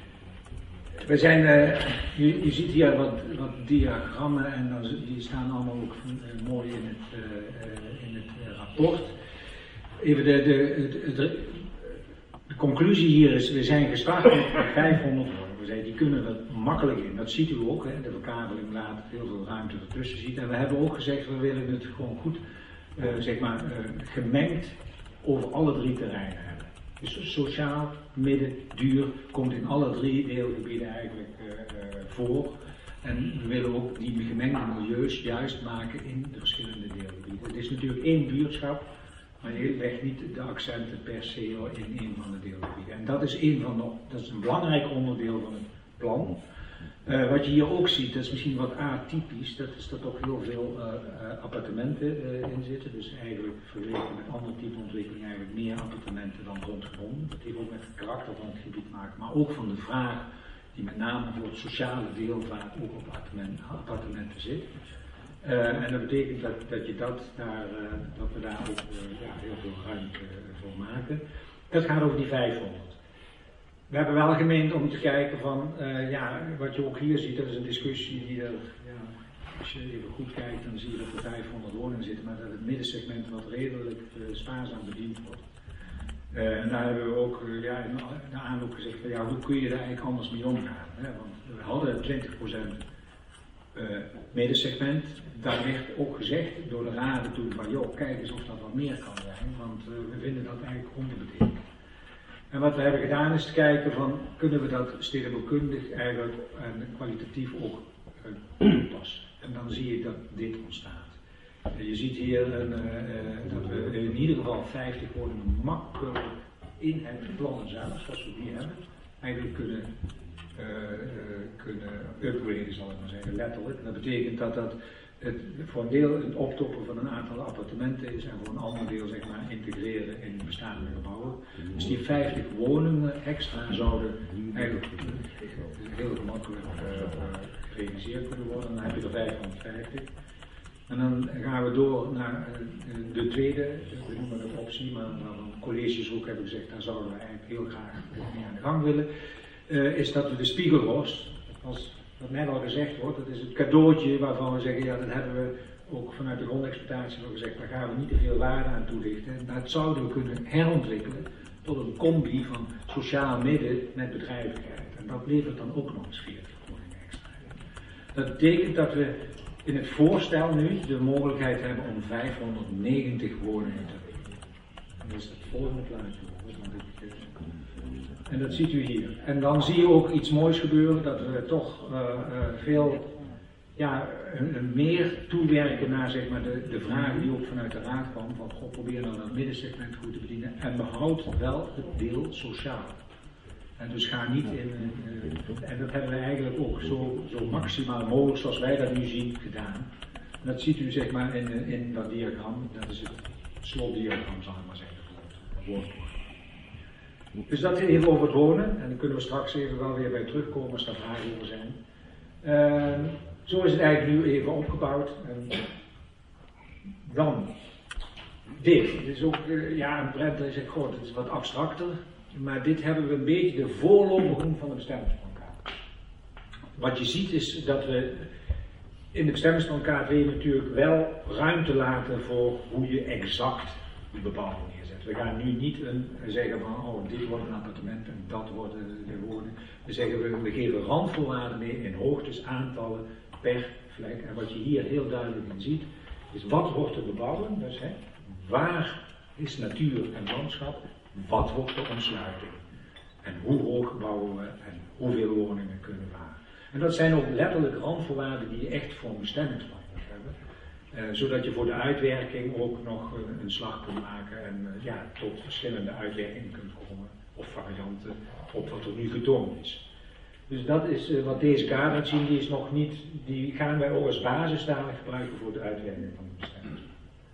S3: we zijn, uh, je, je ziet hier wat, wat diagrammen en dan, die staan allemaal ook uh, mooi in het, uh, uh, in het uh, rapport. Even de, de, het, het, de conclusie hier is, we zijn gestart met vijfhonderd woningen. We zeiden, die kunnen er makkelijk in. Dat ziet u ook, hè. De verkabeling laat heel veel ruimte ertussen ziet. En we hebben ook gezegd, we willen het gewoon goed, uh, zeg maar, uh, gemengd over alle drie terreinen hebben. Dus sociaal, midden, duur, komt in alle drie deelgebieden eigenlijk uh, uh, voor. En we willen ook die gemengde milieus juist maken in de verschillende deelgebieden. Het is natuurlijk één buurtschap, maar je legt niet de accenten per se in een van de deelgebieden. En dat is, een van de, dat is een belangrijk onderdeel van het plan. Uh, wat je hier ook ziet, dat is misschien wat atypisch, dat is dat ook heel veel uh, uh, appartementen uh, in zitten. Dus eigenlijk vergeleken met andere type ontwikkeling eigenlijk meer appartementen dan grondgebonden. Dat heeft ook met het karakter van het gebied te maken, maar ook van de vraag die met name voor het sociale deel vaak ook op appartementen, appartementen zit. Uh, en dat betekent dat, dat, je dat, daar, uh, dat we daar ook uh, ja, heel veel ruimte uh, voor maken. Dat gaat over die vijfhonderd. We hebben wel gemeend om te kijken van, uh, ja, wat je ook hier ziet, dat is een discussie die er, ja, als je even goed kijkt, dan zie je dat er vijfhonderd woningen zitten, maar dat het middensegment wat redelijk uh, spaarzaam bediend wordt. Uh, en daar hebben we ook uh, ja, in de aanloop gezegd van, ja, hoe kun je daar eigenlijk anders mee omgaan? Hè? Want we hadden twintig procent uh, middensegment, daar werd ook gezegd door de raden toen van, joh, kijk eens of dat wat meer kan zijn, want uh, we vinden dat eigenlijk onderbediend. En wat we hebben gedaan is te kijken van, kunnen we dat stedenbouwkundig eigenlijk en kwalitatief ook uh, toepassen. En dan zie je dat dit ontstaat. Uh, je ziet hier een, uh, uh, dat we in ieder geval vijftig woningen makkelijk in het plan zelf, zoals we die hebben, eigenlijk kunnen, uh, uh, kunnen upgraden, zal ik maar zeggen, letterlijk. Dat betekent dat dat het voor een deel het optoppen van een aantal appartementen is en voor een ander deel zeg maar integreren in bestaande gebouwen. Dus die vijftig woningen extra zouden eigenlijk heel gemakkelijk uh, gerealiseerd kunnen worden. Dan heb je er vijfhonderdvijftig. En dan gaan we door naar uh, de tweede, we noemen het optie, maar van colleges ook hebben gezegd, daar zouden we eigenlijk heel graag mee aan de gang willen. Uh, is dat we de Spiegelhorst, als wat net al gezegd wordt, dat is het cadeautje waarvan we zeggen, ja, dat hebben we ook vanuit de grondexploitatie al gezegd, daar gaan we niet te veel waarde aan toelichten. Dat zouden we kunnen herontwikkelen tot een combi van sociaal midden met bedrijvigheid. En Dat levert dan ook nog eens veertig woningen extra. Dat betekent dat we in het voorstel nu de mogelijkheid hebben om vijfhonderdnegentig woningen te bouwen. En dat is het volgende plaatje. En dat ziet u hier. En dan zie je ook iets moois gebeuren, dat we toch uh, uh, veel ja, een, een meer toewerken naar zeg maar, de, de vraag die ook vanuit de raad kwam, van God, probeer dan dat middensegment goed te bedienen en behoud wel het deel sociaal. En dus ga niet in, uh, en dat hebben we eigenlijk ook zo, zo maximaal mogelijk zoals wij dat nu zien gedaan. En dat ziet u zeg maar in, in dat diagram, dat is het slotdiagram zal ik maar zeggen, voor het woordwoord. Dus dat even over het wonen, en dan kunnen we straks even wel weer bij terugkomen als er vragen over zijn. Uh, zo is het eigenlijk nu even opgebouwd. En dan, dit, dit is ook, uh, ja, een prent, dat zegt, goh, het is wat abstracter, maar dit hebben we een beetje de voorloping van de bestemmingsplankaart. Wat je ziet is dat we in de bestemmingsplankaart wil je natuurlijk wel ruimte laten voor hoe je exact die bebouwing neerzet. We gaan nu niet een, zeggen van, oh, dit wordt een appartement en dat worden de woningen. We zeggen, we, we geven randvoorwaarden mee in hoogtes, aantallen per vlek. En wat je hier heel duidelijk in ziet, is wat wordt er bebouwen? Dus, hè, waar is natuur en landschap? Wat wordt de ontsluiting? En hoe hoog bouwen we en hoeveel woningen kunnen we aan? En dat zijn ook letterlijk randvoorwaarden die je echt voor een bestemmingsplan moet hebben. Uh, zodat je voor de uitwerking ook nog uh, een slag kunt maken en uh, ja, tot verschillende uitwerkingen kunt komen. Of varianten op wat er nu getoond is. Dus dat is uh, wat deze kaart laat zien, die is nog niet, die gaan wij ook als basis dadelijk gebruiken voor de uitwerking van de bestemmingsplan.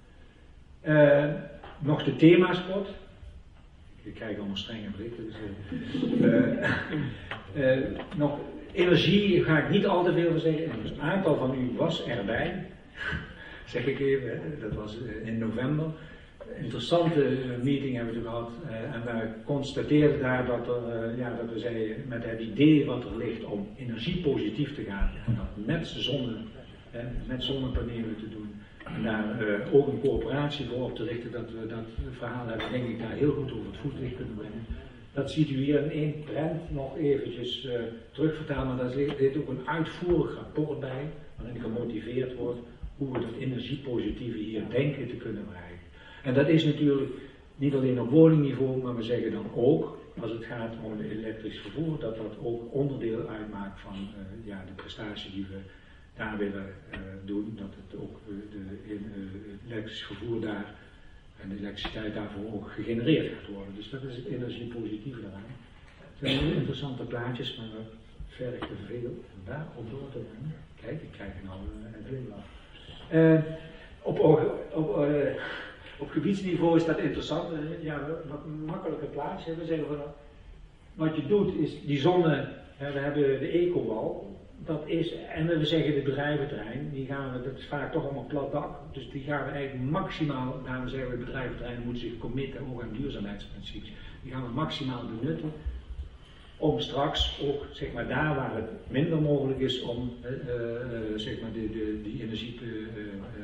S3: Uh, nog de themaspot. Ik krijg allemaal strenge blikken. Dus, uh, uh, uh, nog energie ga ik niet al te veel van zeggen. Dus een aantal van u was erbij. Zeg ik even, hè. Dat was uh, in november. Een interessante uh, meeting hebben we gehad. Uh, en wij constateerden daar dat, er, uh, ja, dat we zeiden met het idee wat er ligt om energiepositief te gaan. En dat met, zonne, uh, met zonnepanelen te doen. En daar uh, ook een coöperatie voor op te richten, dat we dat verhaal hebben, denk ik, daar heel goed over het voetlicht kunnen brengen. Dat ziet u hier in één prent nog eventjes uh, terugvertalen, maar daar zit ook een uitvoerig rapport bij, waarin gemotiveerd wordt hoe we dat energiepositieve hier denken te kunnen bereiken. En dat is natuurlijk niet alleen op woningniveau, maar we zeggen dan ook, als het gaat om het elektrisch vervoer, dat dat ook onderdeel uitmaakt van uh, ja, de prestatie die we daar willen uh, doen, dat het ook uh, de in, uh, elektrisch vervoer daar en de elektriciteit daarvoor ook gegenereerd gaat worden. Dus dat is het energiepositieve daaraan. Het zijn heel interessante plaatjes, maar verg te veel om daar op door te brengen. Kijk, ik krijg nou uh, een glimlach. Uh, op, op, uh, op gebiedsniveau is dat interessant. Uh, ja, wat een makkelijke plaatje. We zeggen van, wat je doet is die zonne, uh, we hebben de ecowal. Dat is, en we zeggen de bedrijventerrein, die gaan we, dat is vaak toch allemaal plat dak, dus die gaan we eigenlijk maximaal, daarom zeggen we bedrijventerrein moeten zich committen ook aan duurzaamheidsprincipes, die gaan we maximaal benutten om straks ook, zeg maar daar waar het minder mogelijk is om uh, uh, zeg maar de, de, die energie te, uh,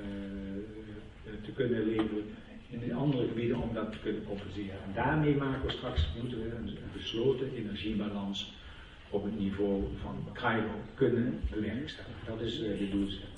S3: uh, te kunnen leveren in de andere gebieden om dat te kunnen compenseren. En daarmee maken we straks, moeten we een, een besloten energiebalans op het niveau van Krailo kunnen bewerkstelligen. Dat is uh, de doelstelling.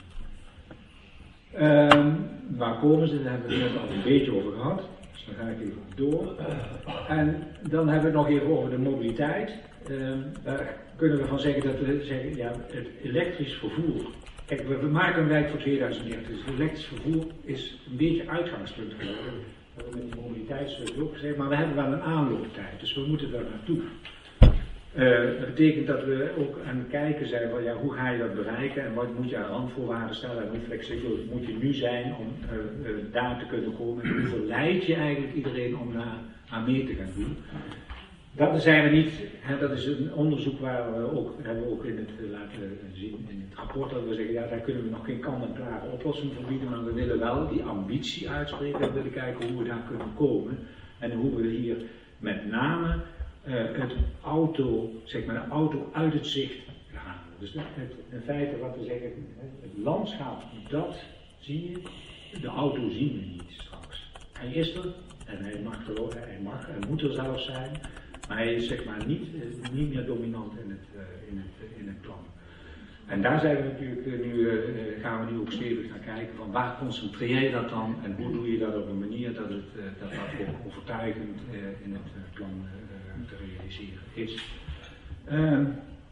S3: Um, waar komen ze? Daar hebben we het net al een beetje over gehad. Dus dan ga ik even door. En dan hebben we het nog even over de mobiliteit. Um, daar kunnen we van zeggen dat we zeggen, ja, het elektrisch vervoer. Kijk, we, we maken een wijk voor tweeduizend dertig. Dus het elektrisch vervoer is een beetje uitgangspunt geworden. Dat hebben we met de mobiliteitsstuk ook gezegd, maar we hebben wel een aanlooptijd. Dus we moeten daar naartoe. Uh, dat betekent dat we ook aan het kijken zijn van ja, hoe ga je dat bereiken en wat moet je aan randvoorwaarden stellen en hoe flexibel moet je nu zijn om uh, uh, daar te kunnen komen en hoe verleid je eigenlijk iedereen om daar aan mee te gaan doen. Dat zijn we niet, hè, dat is een onderzoek waar we ook, hebben we ook in het uh, laten zien in het rapport dat we zeggen ja, daar kunnen we nog geen kant-en-klare oplossing voor bieden, maar we willen wel die ambitie uitspreken en we willen kijken hoe we daar kunnen komen en hoe we hier met name Uh, het auto, zeg maar de auto uit het zicht halen. Dus het, in feite wat we zeggen, het landschap, dat zie je, de auto zien we niet straks. Hij is er en hij mag er, hij mag en moet er zelfs zijn, Maar hij is zeg maar niet, niet meer dominant in het, uh, in het, uh, in het plan. En daar zijn we natuurlijk uh, nu, uh, gaan we nu ook stevig naar kijken van waar concentreer je dat dan en hoe doe je dat op een manier dat het, uh, dat, dat ook overtuigend uh, in het uh, plan uh, te realiseren is. Uh,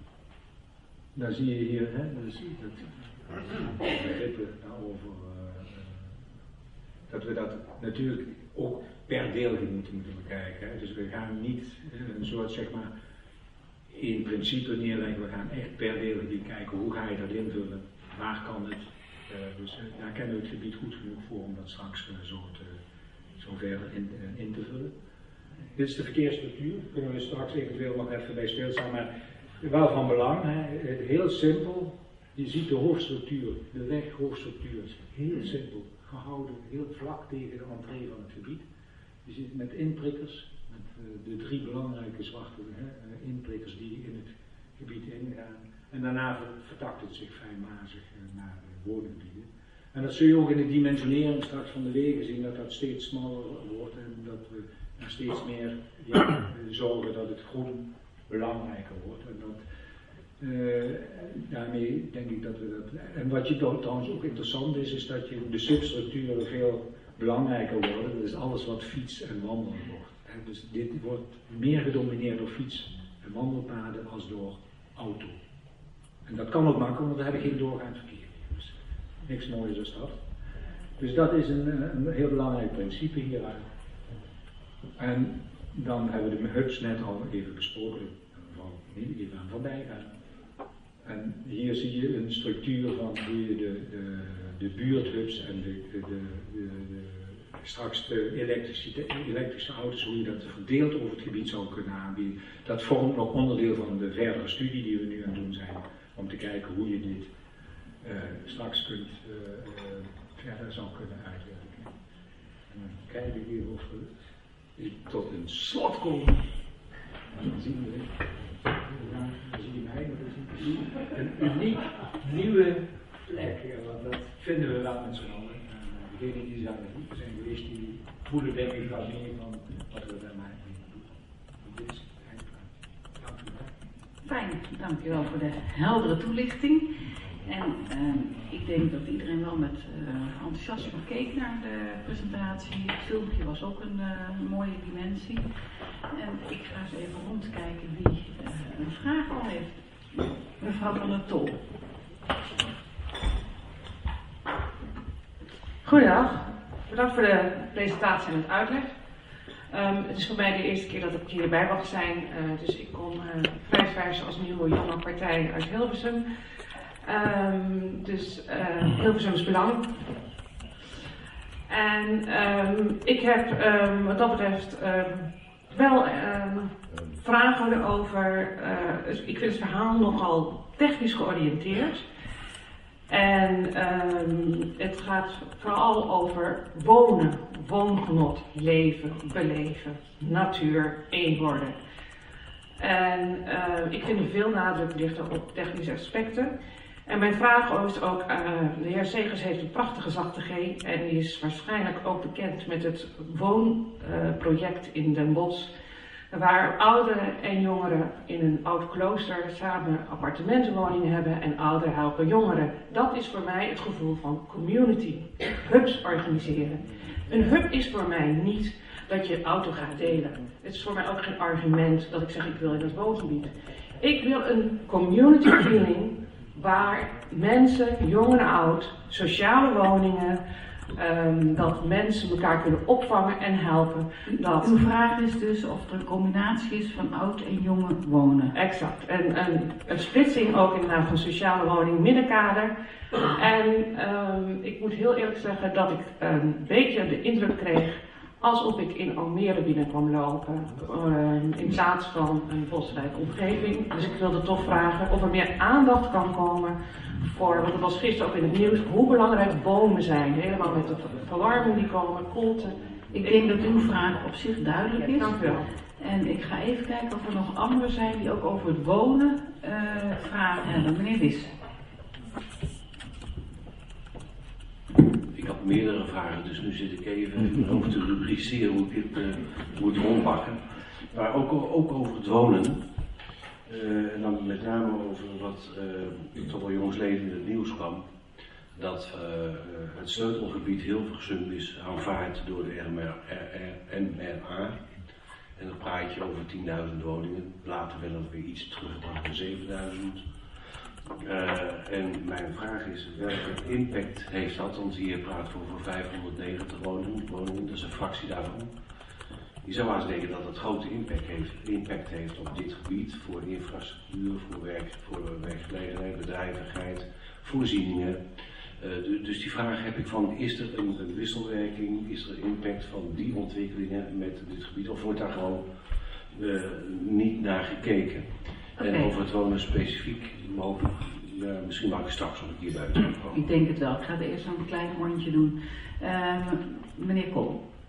S3: dan zie je hier, hè, dan zie je dat begrippen daarover, uh, dat we dat natuurlijk ook per deelgebied moeten, moeten bekijken. Hè. Dus we gaan niet uh, een soort zeg maar in principe neerleggen, we gaan echt per deelgebied kijken hoe ga je dat invullen, waar kan het. Uh, dus uh, daar kennen we het gebied goed genoeg voor om dat straks uh, zo, te, zo verder in, uh, in te vullen. Dit is de verkeersstructuur, daar kunnen we straks eventueel nog even bij stilstaan, maar wel van belang, hè. Heel simpel. Je ziet de hoofdstructuur, de weghoofdstructuur is heel simpel gehouden, heel vlak tegen de entree van het gebied. Je ziet het met inprikkers, met uh, de drie belangrijke zwarte uh, inprikkers die in het gebied ingaan. En daarna vertakt het zich fijnmazig uh, naar de woongebieden. En dat zul je ook in de dimensionering straks van de wegen zien, dat dat steeds smaller wordt en dat we er steeds meer ja, zorgen dat het groen belangrijker wordt. En dat, uh, daarmee denk ik dat we dat. En wat je dan trouwens ook interessant is, is dat je de substructuren veel belangrijker worden. Dat is alles wat fiets en wandelen wordt. Hè. Dus dit wordt meer gedomineerd door fiets en wandelpaden als door auto. En dat kan ook makkelijk, want we hebben geen doorgaand verkeer. Dus niks moois als dat. Dus dat is een, een heel belangrijk principe hieruit. En dan hebben we de hubs net al even besproken. Niet even aan voorbij gaan. En hier zie je een structuur van hoe je de, de, de buurthubs en de, de, de, de, de, straks de elektrische, elektrische auto's, hoe je dat verdeeld over het gebied zou kunnen aanbieden. Dat vormt nog onderdeel van de verdere studie die we nu aan het doen zijn, om te kijken hoe je dit uh, straks kunt, uh, uh, verder zou kunnen uitwerken. En dan kijken we hier of we tot een slot komen. En dan zien we dit. Ja, dan zie je mij, dat is een uniek nieuwe plek, want dat vinden we wel met z'n allen. Uh, degenen die daar naartoe zijn geweest, die voelen denk ik wel meer van wat we daarmee doen. Dit is het eindpunt. Dank u wel.
S1: Fijn, dankjewel voor de heldere toelichting. En uh, ik denk dat iedereen wel met uh, enthousiasme keek naar de presentatie. Het filmpje was ook een uh, mooie dimensie. En ik ga eens even rondkijken wie uh, een vraag al heeft. Mevrouw van der Tol.
S5: Goedendag, bedankt voor de presentatie en het uitleg. Um, het is voor mij de eerste keer dat ik hierbij mag zijn, uh, dus ik kom uh, prijswijs als nieuwe jonge partij uit Hilversum. Um, dus uh, Hilversums Belang. En um, ik heb um, wat dat betreft um, wel um, vragen over, uh, dus ik vind het verhaal nogal technisch georiënteerd. En um, het gaat vooral over wonen, woongenot, leven, beleven, natuur, één worden. En uh, ik vind er veel nadruk ligt op technische aspecten. En mijn vraag is ook, uh, de heer Segers heeft een prachtige zachte G en die is waarschijnlijk ook bekend met het woonproject uh, in Den Bosch. Waar ouderen en jongeren in een oud klooster samen appartementenwoningen hebben en ouderen helpen jongeren. Dat is voor mij het gevoel van community, hubs organiseren. Een hub is voor mij niet dat je auto gaat delen. Het is voor mij ook geen argument dat ik zeg ik wil in het woongebied. Ik wil een community feeling waar mensen, jong en oud, sociale woningen, Um, dat mensen elkaar kunnen opvangen en helpen. Dat...
S1: Uw vraag is dus of er een combinatie is van oud en jonge wonen.
S5: Exact. En, en een splitsing ook inderdaad van sociale woning, middenkader. En um, ik moet heel eerlijk zeggen dat ik een beetje de indruk kreeg alsof ik in Almere binnen kwam lopen. Um, in plaats van een bosrijke omgeving. Dus ik wilde toch vragen of er meer aandacht kan komen voor, want het was gisteren ook in het nieuws, hoe belangrijk bomen zijn. Helemaal met de verwarming die komen, koelte.
S1: Ik denk dat uw vraag op zich duidelijk is.
S5: Dank u wel.
S1: En ik ga even kijken of er nog anderen zijn die ook over het wonen uh, vragen hebben. Meneer Wiss.
S6: Ik had meerdere vragen, dus nu zit ik even in mijn hoofd te rubriceren hoe ik dit uh, moet rondpakken. Maar ook, ook over het wonen. Uh, en dan met name over wat uh, toch wel jongsleden in het nieuws kwam. Dat uh, het sleutelgebied Hilversum is aanvaard door de N M R A. En dan praat je over tienduizend woningen. Later werden het weer iets teruggebracht naar zevenduizend. Uh, en mijn vraag is, welke impact heeft dat? Want hier praten we over vijfhonderdnegentig woningen, woningen, dat is een fractie daarvan. Je zou haast denken dat het grote impact heeft, impact heeft op dit gebied voor infrastructuur, voor, werk, voor werkgelegenheid, bedrijvigheid, voorzieningen. Uh, dus die vraag heb ik van, is er een, een wisselwerking, is er impact van die ontwikkelingen met dit gebied, of wordt daar gewoon uh, niet naar gekeken? Okay. En over het wonen specifiek, mogelijk, uh, misschien mag ik straks nog een keer buiten komen.
S1: Ik denk het wel, ik ga er eerst nog een klein rondje doen. Uh, meneer Kool.